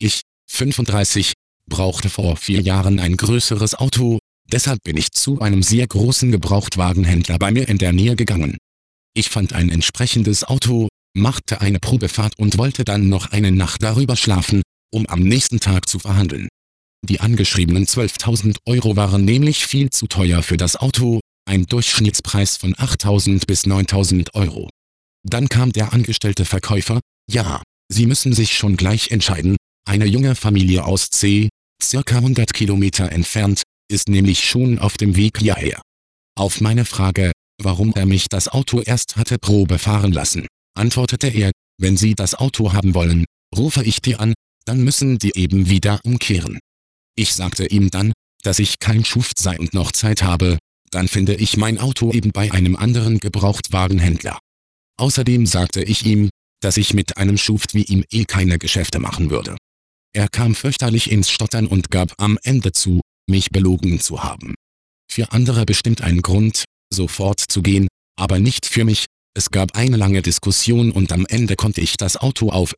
Ich, 35, brauchte vor 4 Jahren ein größeres Auto, deshalb bin ich zu einem sehr großen Gebrauchtwagenhändler bei mir in der Nähe gegangen. Ich fand ein entsprechendes Auto, machte eine Probefahrt und wollte dann noch eine Nacht darüber schlafen, um am nächsten Tag zu verhandeln. Die angeschriebenen 12.000 Euro waren nämlich viel zu teuer für das Auto, ein Durchschnittspreis von 8.000 bis 9.000 Euro. Dann kam der angestellte Verkäufer: ja, Sie müssen sich schon gleich entscheiden, eine junge Familie aus circa 100 Kilometer entfernt, ist nämlich schon auf dem Weg hierher. Auf meine Frage, warum er mich das Auto erst hatte Probe fahren lassen, antwortete er: wenn Sie das Auto haben wollen, rufe ich die an, dann müssen die eben wieder umkehren. Ich sagte ihm dann, dass ich kein Schuft sei und noch Zeit habe, dann finde ich mein Auto eben bei einem anderen Gebrauchtwagenhändler. Außerdem sagte ich ihm, dass ich mit einem Schuft wie ihm keine Geschäfte machen würde. Er kam fürchterlich ins Stottern und gab am Ende zu, mich belogen zu haben. Für andere bestimmt ein Grund, sofort zu gehen, aber nicht für mich. Es gab eine lange Diskussion und am Ende konnte ich das Auto auf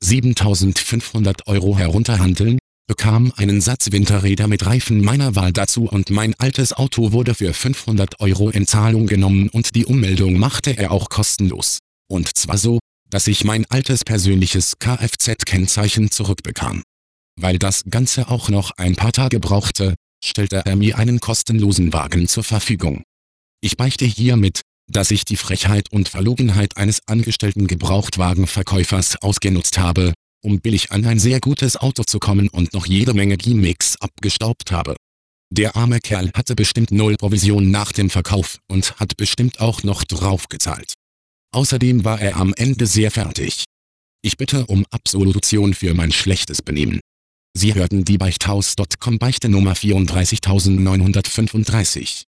7.500 Euro herunterhandeln, bekam einen Satz Winterräder mit Reifen meiner Wahl dazu und mein altes Auto wurde für 500 Euro in Zahlung genommen und die Ummeldung machte er auch kostenlos. Und zwar so, dass ich mein altes persönliches Kfz-Kennzeichen zurückbekam. Weil das Ganze auch noch ein paar Tage brauchte, stellte er mir einen kostenlosen Wagen zur Verfügung. Ich beichte hiermit, dass ich die Frechheit und Verlogenheit eines angestellten Gebrauchtwagenverkäufers ausgenutzt habe, um billig an ein sehr gutes Auto zu kommen und noch jede Menge Gimmicks abgestaubt habe. Der arme Kerl hatte bestimmt 0 Provision nach dem Verkauf und hat bestimmt auch noch draufgezahlt. Außerdem war er am Ende sehr fertig. Ich bitte um Absolution für mein schlechtes Benehmen. Sie hörten die Beichthaus.com Beichte Nummer 34935.